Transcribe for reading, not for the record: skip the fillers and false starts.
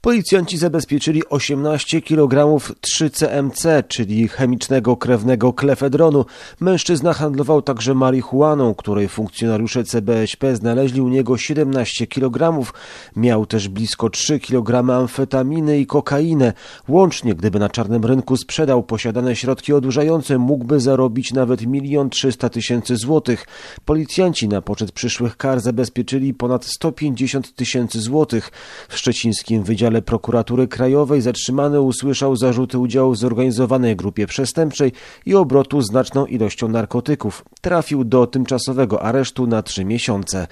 Policjanci zabezpieczyli 18 kg 3-CMC, czyli chemicznego krewnego klefedronu. Mężczyzna handlował także marihuaną, której funkcjonariusze CBŚP znaleźli u niego 17 kg. Miał też blisko 3 kg amfetaminy i kokainę. Łącznie, gdyby na czarnym rynku sprzedał posiadane środki odurzające, mógłby zarobić nawet 1 300 000 złotych. Policjanci na poczet przyszłych kar zabezpieczyli ponad 150 000 złotych. W szczecińskim Wydziale Prokuratury Krajowej zatrzymany usłyszał zarzuty udziału w zorganizowanej grupie przestępczej i obrotu znaczną ilością narkotyków. Trafił do tymczasowego aresztu na 3 miesiące.